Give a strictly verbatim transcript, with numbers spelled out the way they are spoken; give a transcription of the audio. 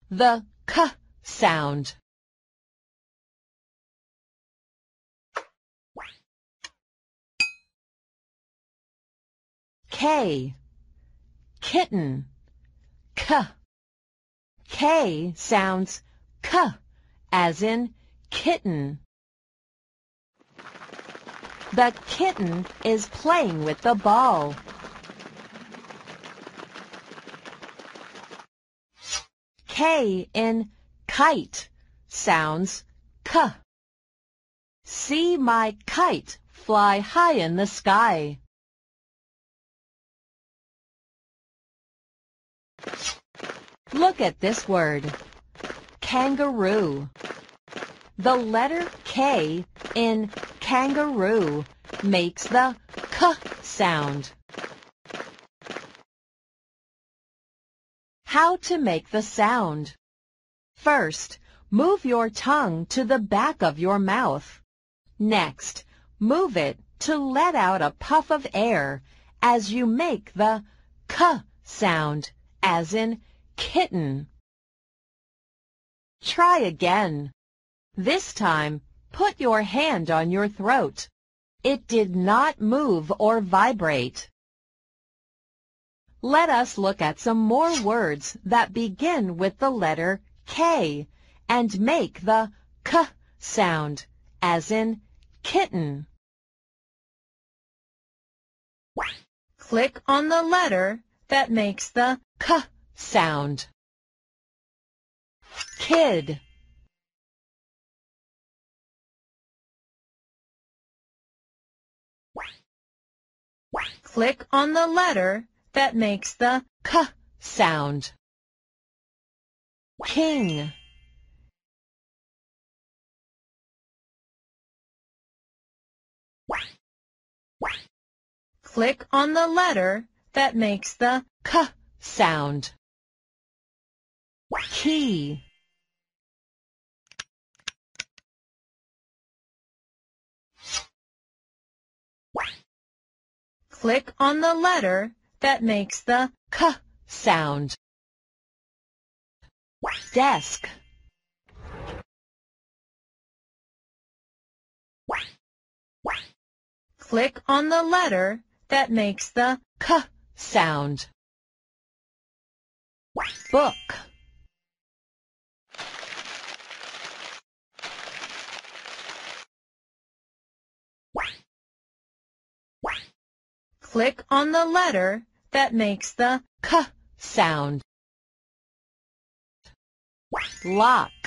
the k sound. K, kitten, k. K sounds k, as in kitten. The kitten is playing with the ball. K in kite sounds k. See my kite fly high in the sky. Look at this word, kangaroo. The letter K in kangaroo makes the k sound. How to make the sound. First, move your tongue to the back of your mouth. Next, move it to let out a puff of air as you make the k sound, as in kitten. Try again. This time, put your hand on your throat. It did not move or vibrate. Let us look at some more words that begin with the letter K and make the k sound, as in kitten. Click on the letter that makes the k sound. Kid. Click on the letter that makes the k sound. King. Click on the letter that makes the k sound. Key. Click on the letter that makes the k sound. Desk. Click on the letter that makes the k sound. Book. Click on the letter that makes the k sound. Lock.